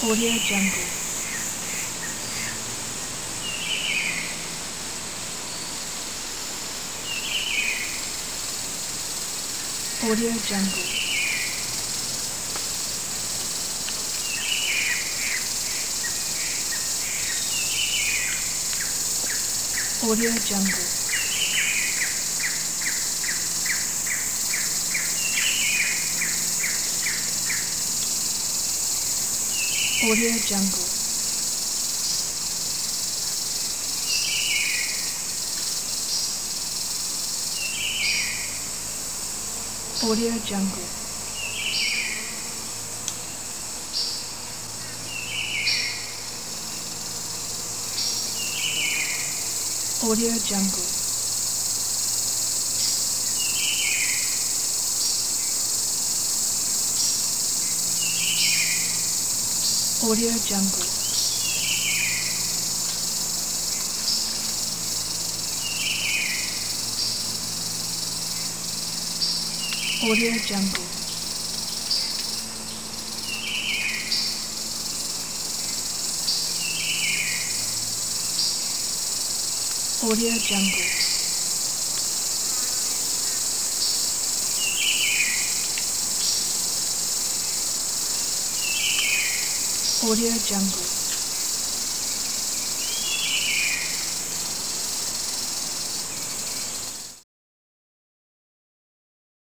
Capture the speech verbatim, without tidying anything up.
Audio Jungle. Audio Jungle. Audio Jungle. Audio Jungle. Audio Jungle. Audio Jungle. Audio Jungle. Audio Jungle. Audio Jungle. Audio Jungle.